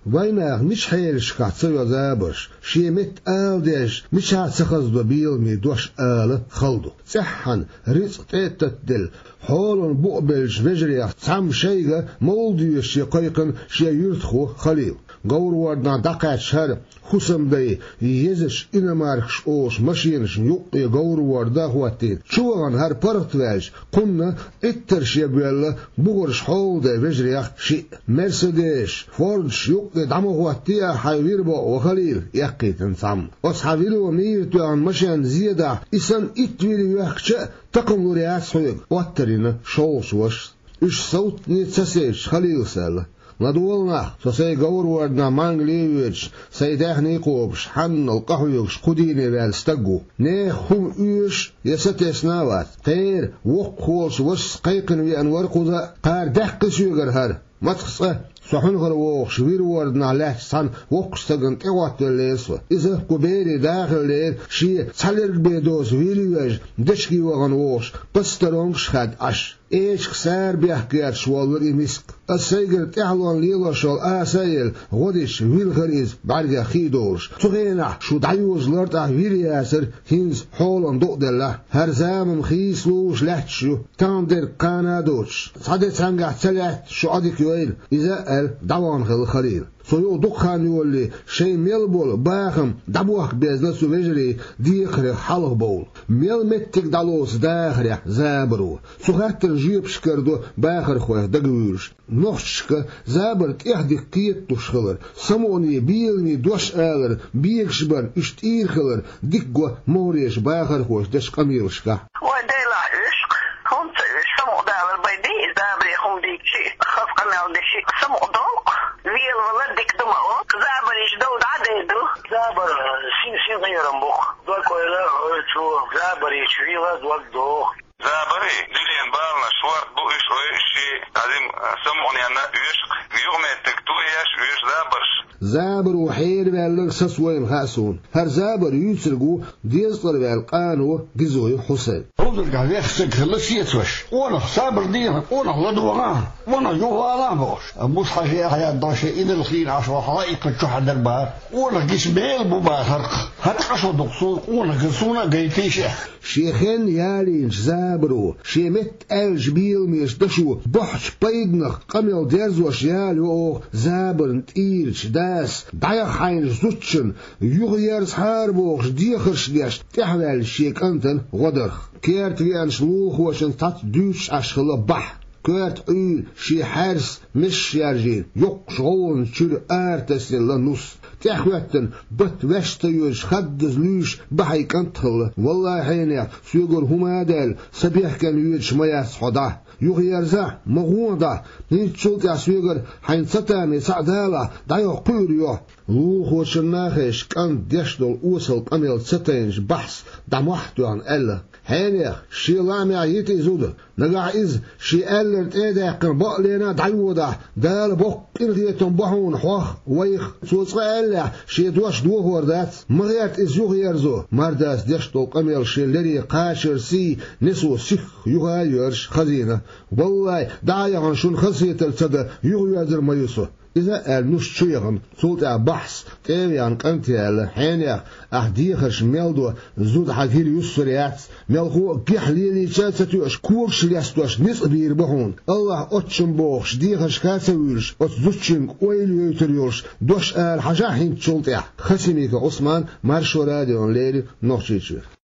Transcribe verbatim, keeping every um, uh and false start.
ويناغ مش حيلش كاتسو زابش شي مت آلدش مش هاتسخز بيل مي دوش آل خلدو صحن رزق تتدل حول بقبلش فجريخ تسام شيغة مولدي شي قيقن شي يرتخو خليل غور وردنا دقات شهر خسم دي يزش إنماركش أوش ماشينش يقي غور وردا هواتين شوغن هر برتواج قمنا اترشي بيلا بغرش حول دي فجريخ شي مرسيدس فوردش يقي دمو هواتيا حيوير بو وخليل يقي تنسام أصحابيلو ميرتو عن ماشين زيادة إسان اتويري يحكش تقم لوريات حيق واترين شوش وش إش صوت نيتساسيش خليل سال ندولنا سوسي غور وردنا مانغليوش سيداخني قوبش حن القهويوش قديني بالستقو نيخ هم ايش يستسناوات غير وق خولش وش قيقن ويان ورقودا قار دحق سيغر هر متخصة سحن غروق شوير وردنا لاش سان وقستغن تيوات الليسو إذا كبيري داخل لير شي تسالر بيدوز ويليوش دشكي وغن ووش قسترونش خد أش إيش خسار بيحكيات شوالر إمسك السيجر تحلون ليلو شول آسايل غدش ويلغريز بعد خيدورش تغينا شو دعيوز لرطع ويلياسر هنز حولن دوق دله هر زامن خيسلوش لحتشو تاندر قانادوش صدت سنگح تلات شو عدك يويل إذا قال دوان خل خليل سويو دقان يولي شي ميل بول باخم دبوخ بيزنا سوفيجري ديخري حلق بول ميل متك دالوس داخري زابرو سوخاتر جيب شكردو باخر خواه دقوش نوشك زابر تيحدي قيت تشخلر سموني بيلني دوش آلر بيكشبر اشتير خلر ديكو موريش باخر خوش دش قميلشكا وديلا عشق هم سمو داور بيدي زابري هم ديكشي خف قناو دشي سمو دوق ويل ولدك دماغ زابر يشدود عديدو زابر سين سين غيرن بوخ دوك ولا شو زابر يشويلا دوك دو زابري دلين بالنا شوارت بو ايش ويشي عظيم سمعني انا يشق يومي تكتويش ويش زابرش زابر وحير بالك سسوين خاسون هر زابر يسرقو ديزطر بالقانو جزوي حسين روزك على يخسك خلص يتوش وانا صابر ديها وانا لدوغان وانا جوه بوش مش حاجه حياه داشي اذا الخير عشرة حرائق الشح دربار وانا جسميل بباخرق هر عشر دقصور وانا قصونا قيتيشه شيخين يالينش زابرو شيمت الجبيل ميش دشو بحش بيدنخ قميل ديرزوش ياليو زابر نتيلش داس دايخ حين زوتشن يغيرس حاربوش ديخرش ديش تحوال شيك انتن غدرخ كيرت ويان شلوخ وشن تات دوش اشخل بح كيرت عيل شي حارس مش يارجين يق شغون شير ارتس لنص تحوتن بت وشتيوش خدز ليش بحي كنتل والله حيني سيقر هما دال سبيح كان يوش مياس حدا يغيرزا مغوضا نيتشوت يا سيقر حين ستامي سعدالا دايو قيريو روح وشناخش كان ديشدل اوسل قميل ستينج بحث دموحتو عن ألا حيني شي لامي عيتي زود نقع إز شي ألرت إيدا قرباء لنا دعيودا دال بوك إلديتون بحون حوخ ويخ سوصغ ألا شي دوش دوه وردات مغيات إز يغيرزو مرداس ديشدل قميل شي لري قاشر سي نسو سيخ يغيرش خزينة والله دايغن شون خسيت التدا يغير ما يسو إذا قال نش شيغن سلطة بحث تيريان قنتيال حينيا أحديخش ميلدو زود حكيل يسريات ميلخو كحليلي شاتساتوش كورش ليستوش نص بيربحون الله أتشن بوخش ديخش كاتسويلش أتزوتشن قويل يوتريوش دوش آل حجاحين تشلطة خسيميك عثمان مارشو راديون ليلي نوشيتشير